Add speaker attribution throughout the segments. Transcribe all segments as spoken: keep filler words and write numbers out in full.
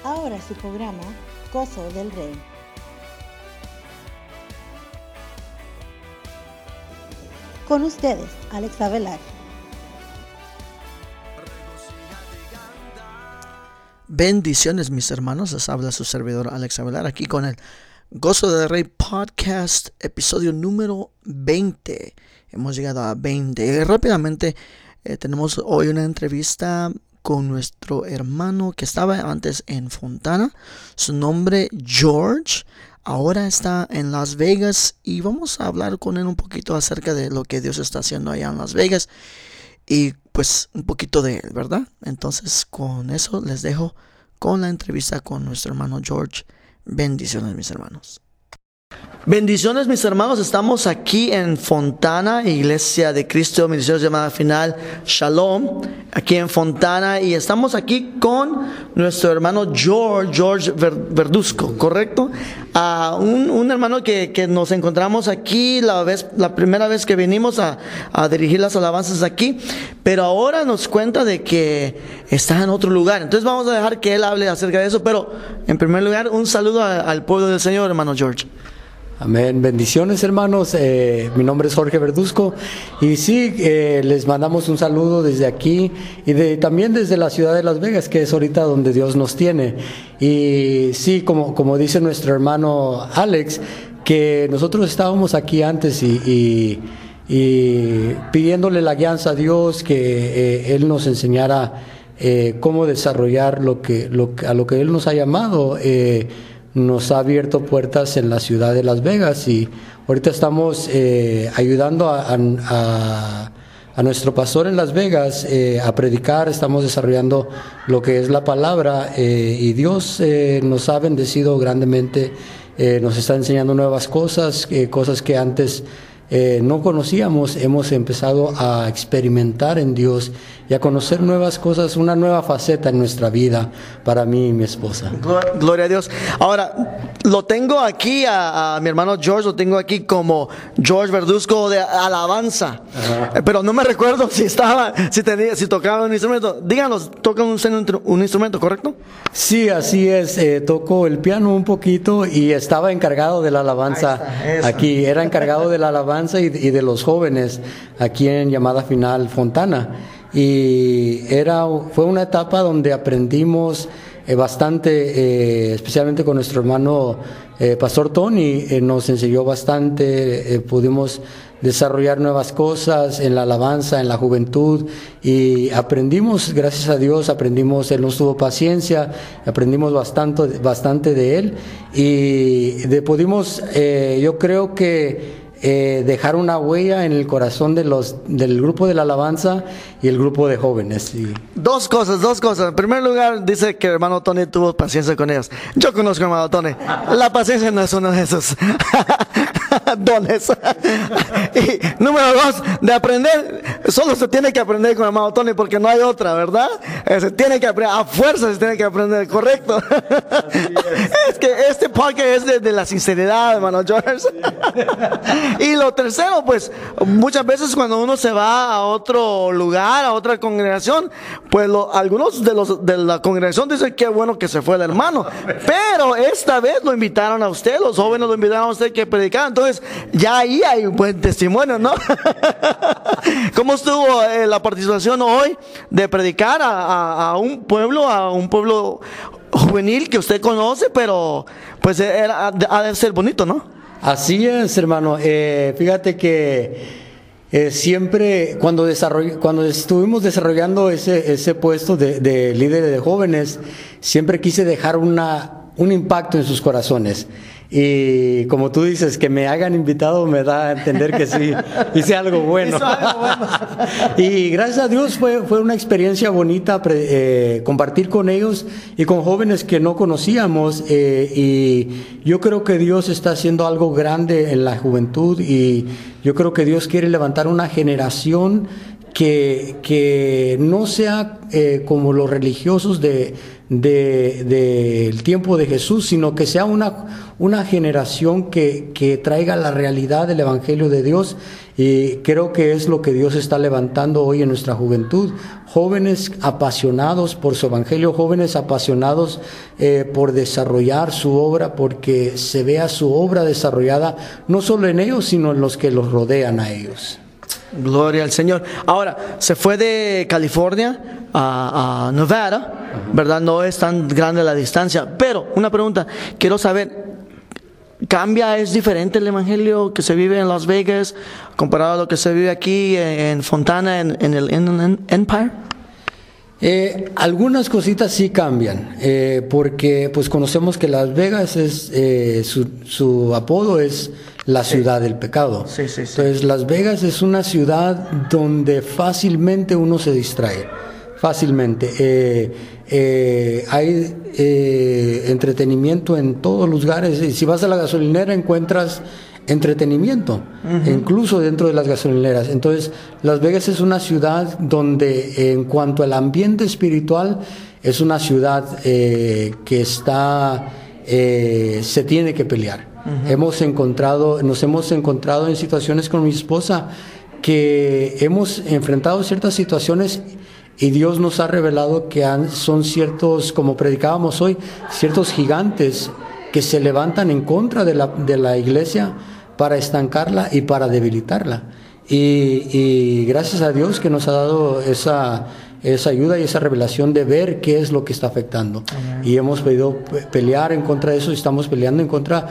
Speaker 1: Ahora su programa, Gozo del Rey. Con ustedes, Alex Avelar.
Speaker 2: Bendiciones, mis hermanos. Les habla su servidor Alex Avelar aquí con el Gozo del Rey Podcast, episodio número veinte. Hemos llegado a veinte. Y rápidamente eh, tenemos hoy una entrevista con nuestro hermano que estaba antes en Fontana. Su nombre George. Ahora está en Las Vegas y vamos a hablar con él un poquito acerca de lo que Dios está haciendo allá en Las Vegas y pues un poquito de él, ¿verdad? Entonces con eso les dejo con la entrevista con nuestro hermano George. Bendiciones, mis hermanos. Bendiciones, mis hermanos. Estamos aquí en Fontana, Iglesia de Cristo, Ministerio Llamada Final, Shalom, aquí en Fontana, y estamos aquí con nuestro hermano George, George Verduzco, ¿correcto? Uh, un, un hermano que, que nos encontramos aquí la vez, la primera vez que vinimos a, a dirigir las alabanzas aquí, pero ahora nos cuenta de que está en otro lugar. Entonces vamos a dejar que él hable acerca de eso, pero en primer lugar, un saludo a, al pueblo del Señor, hermano George.
Speaker 3: Amén. Bendiciones, hermanos. Eh, mi nombre es Jorge Verduzco y sí, eh, les mandamos un saludo desde aquí y de, también desde la ciudad de Las Vegas, que es ahorita donde Dios nos tiene. Y sí, como, como dice nuestro hermano Alex, que nosotros estábamos aquí antes y, y, y pidiéndole la guianza a Dios, que eh, Él nos enseñara eh, cómo desarrollar lo que, lo, a lo que Él nos ha llamado. Eh, nos ha abierto puertas en la ciudad de Las Vegas y ahorita estamos eh, ayudando a, a, a nuestro pastor en Las Vegas eh, a predicar. Estamos desarrollando lo que es la palabra eh, y Dios eh, nos ha bendecido grandemente, eh, nos está enseñando nuevas cosas, eh, cosas que antes eh, no conocíamos. Hemos empezado a experimentar en Dios y a conocer nuevas cosas, una nueva faceta en nuestra vida para mí y mi esposa.
Speaker 2: Gloria a Dios. Ahora, lo tengo aquí a, a mi hermano George, lo tengo aquí como George Verduzco de alabanza. Ajá. Pero no me recuerdo si estaba, si tenía, si tocaba un instrumento. Díganos, ¿toca un, un instrumento, correcto?
Speaker 3: Sí, así es. Eh, toco el piano un poquito y estaba encargado de la alabanza aquí. Era encargado de la alabanza y, y de los jóvenes aquí en Llamada Final Fontana. Y era, fue una etapa donde aprendimos eh, bastante, eh, especialmente con nuestro hermano eh, Pastor Tony, eh, nos enseñó bastante, eh, pudimos desarrollar nuevas cosas en la alabanza, en la juventud, y aprendimos, gracias a Dios, aprendimos, Él nos tuvo paciencia, aprendimos bastante, bastante de Él, y de, pudimos, eh, yo creo que Eh, dejar una huella en el corazón de los del grupo de la alabanza y el grupo de jóvenes. Y...
Speaker 2: Dos cosas, dos cosas. En primer lugar, dice que el hermano Tony tuvo paciencia con ellos. Yo conozco al hermano Tony. La paciencia no es uno de esos dones. Y número dos, de aprender, solo se tiene que aprender con el hermano Tony porque no hay otra, ¿verdad? Se tiene que aprender, a fuerza se tiene que aprender, ¿correcto? Es. es que este podcast es de, de la sinceridad, hermano George. Y lo tercero, pues muchas veces cuando uno se va a otro lugar, a otra congregación, pues lo, algunos de los de la congregación dicen que bueno que se fue el hermano, pero esta vez lo invitaron a usted, los jóvenes lo invitaron a usted que predicara, entonces ya ahí hay un buen testimonio, ¿no? ¿Cómo estuvo eh, la participación hoy de predicar a, a, a un pueblo, a un pueblo juvenil que usted conoce, pero pues era, ha de ser bonito, ¿no?
Speaker 3: Así es, hermano. Eh, fíjate que eh, siempre cuando, cuando estuvimos desarrollando ese, ese puesto de, de líder de jóvenes, siempre quise dejar una, un impacto en sus corazones. Y como tú dices, que me hayan invitado me da a entender que sí, hice algo bueno. Hizo algo bueno. Y gracias a Dios fue, fue una experiencia bonita eh, compartir con ellos y con jóvenes que no conocíamos. Eh, y yo creo que Dios está haciendo algo grande en la juventud y yo creo que Dios quiere levantar una generación que, que no sea eh, como los religiosos de, de, del tiempo de Jesús, sino que sea una, una generación que, que traiga la realidad del Evangelio de Dios. Y creo que es lo que Dios está levantando hoy en nuestra juventud, jóvenes apasionados por su Evangelio, jóvenes apasionados eh, por desarrollar su obra, porque se vea su obra desarrollada no solo en ellos, sino en los que los rodean a ellos.
Speaker 2: Gloria al Señor. Ahora, se fue de California a, a Nevada, ¿verdad? No es tan grande la distancia, pero una pregunta, quiero saber, ¿cambia, es diferente el evangelio que se vive en Las Vegas comparado a lo que se vive aquí en Fontana, en, en el Inland Empire?
Speaker 3: Eh, algunas cositas sí cambian, eh, porque pues conocemos que Las Vegas es eh, su, su apodo es la ciudad sí. del pecado.
Speaker 2: Sí, sí, sí.
Speaker 3: Entonces Las Vegas es una ciudad donde fácilmente uno se distrae, fácilmente. Eh, eh, hay eh, entretenimiento en todos los lugares. Y si vas a la gasolinera encuentras entretenimiento, uh-huh. incluso dentro de las gasolineras. Entonces, Las Vegas es una ciudad donde, en cuanto al ambiente espiritual, es una ciudad eh, que está, eh, se tiene que pelear. Uh-huh. Hemos encontrado, nos hemos encontrado en situaciones con mi esposa que hemos enfrentado ciertas situaciones y Dios nos ha revelado que han, son ciertos, como predicábamos hoy, ciertos gigantes que se levantan en contra de la, de la iglesia para estancarla y para debilitarla. Y, y gracias a Dios que nos ha dado esa, esa ayuda y esa revelación de ver qué es lo que está afectando. Amén. Y hemos podido pelear en contra de eso y estamos peleando en contra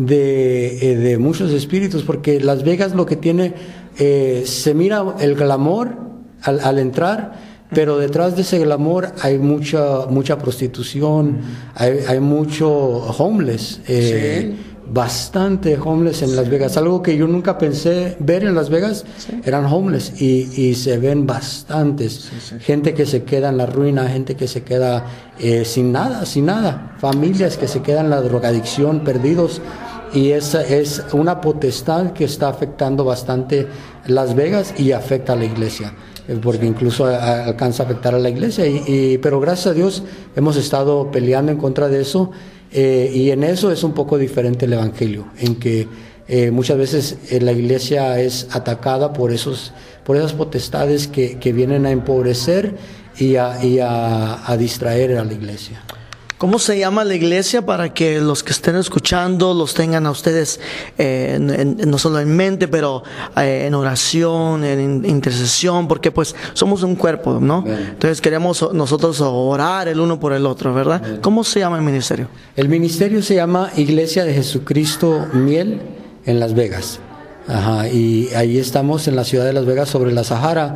Speaker 3: de, de muchos espíritus, porque Las Vegas lo que tiene, eh, se mira el glamour al, al entrar, pero detrás de ese glamour hay mucha mucha prostitución, mm. hay, hay mucho homeless, eh, sí. bastante homeless en Las Vegas. Algo que yo nunca pensé ver en Las Vegas, sí. eran homeless y, y se ven bastantes. Sí, sí. Gente que se queda en la ruina, gente que se queda eh, sin nada, sin nada. Familias que se quedan en la drogadicción, perdidos. Y esa es una potestad que está afectando bastante Las Vegas y afecta a la iglesia, porque incluso a, alcanza a afectar a la iglesia. Y, y, pero gracias a Dios hemos estado peleando en contra de eso, eh, y en eso es un poco diferente el evangelio, en que eh, muchas veces eh, la iglesia es atacada por esos, por esas potestades que, que vienen a empobrecer y a, y a, a distraer a la iglesia.
Speaker 2: ¿Cómo se llama la iglesia para que los que estén escuchando los tengan a ustedes eh, en, en, no solo en mente, pero eh, en oración, en intercesión? Porque pues somos un cuerpo, ¿no? Bien. Entonces queremos nosotros orar el uno por el otro, ¿verdad? Bien. ¿Cómo se llama el ministerio?
Speaker 3: El ministerio se llama Iglesia de Jesucristo Miel en Las Vegas. Ajá, y ahí estamos en la ciudad de Las Vegas sobre la Sahara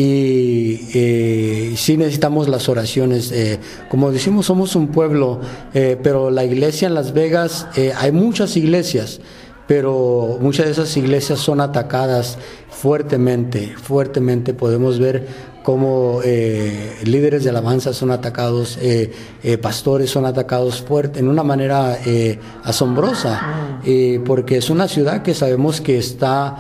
Speaker 3: y eh, sí necesitamos las oraciones. Eh, como decimos, somos un pueblo, eh, pero la iglesia en Las Vegas, eh, hay muchas iglesias, pero muchas de esas iglesias son atacadas fuertemente, fuertemente. Podemos ver cómo eh, líderes de alabanza son atacados, eh, eh, pastores son atacados fuerte, en una manera eh, asombrosa, eh, porque es una ciudad que sabemos que está,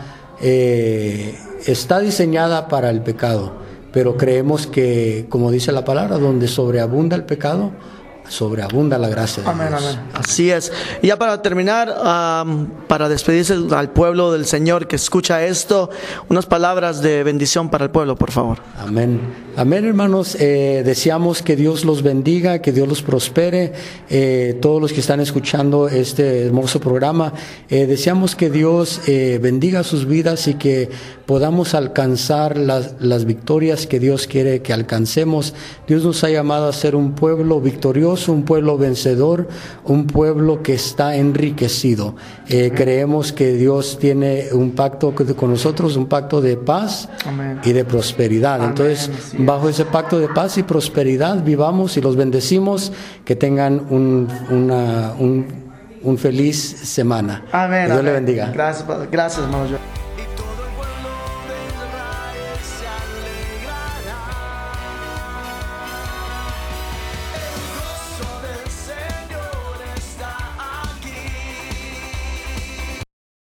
Speaker 3: eh, está diseñada para el pecado, pero creemos que, como dice la palabra, donde sobreabunda el pecado, sobreabunda la gracia de
Speaker 2: amén,
Speaker 3: Dios.
Speaker 2: Amén. Así es. Y ya para terminar, um, para despedirse al pueblo del Señor que escucha esto, unas palabras de bendición para el pueblo, por favor.
Speaker 3: Amén. Amén, hermanos. Eh, deseamos que Dios los bendiga, que Dios los prospere. Eh, todos los que están escuchando este hermoso programa, eh, deseamos que Dios eh, bendiga sus vidas y que podamos alcanzar las, las victorias que Dios quiere que alcancemos. Dios nos ha llamado a ser un pueblo victorioso, un pueblo vencedor, un pueblo que está enriquecido. Eh, creemos que Dios tiene un pacto con nosotros, un pacto de paz Amén. Y de prosperidad. Amén. Entonces, sí. bajo ese pacto de paz y prosperidad, vivamos y los bendecimos. Que tengan un, una, un, un feliz semana.
Speaker 2: Amén.
Speaker 3: Que Dios
Speaker 2: amén.
Speaker 3: le bendiga.
Speaker 2: Gracias, gracias, hermano.